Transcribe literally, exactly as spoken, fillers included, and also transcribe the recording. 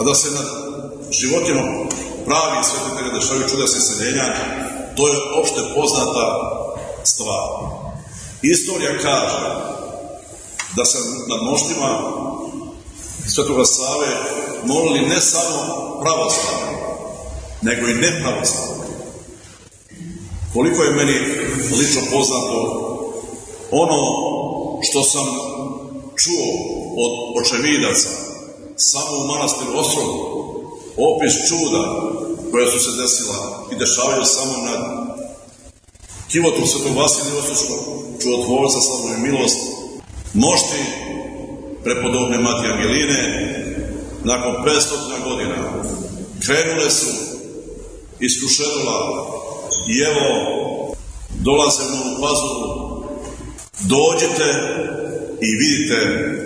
A da se nad životima pravi svetitelja dešavaju čudesne iseljenja, to je opšte poznata stvar. Istorija kaže da se nad moštima Svetoga Save molili ne samo pravoslavni, nego i nepravoslavni. Koliko je meni lično poznato, ono što sam čuo od očevidaca samo u manastiru Ostrogu, opis čuda koja su se desila i dešavaju samo nad kivotom Svetog Vasilija Ostroškog, čudotvorca, slavnu i milost, mošti prepodobne Mati Angeline, nakon petsto godina krenule su iz Kruševila i evo dolaze u Novu Pazovu. Dođite i vidite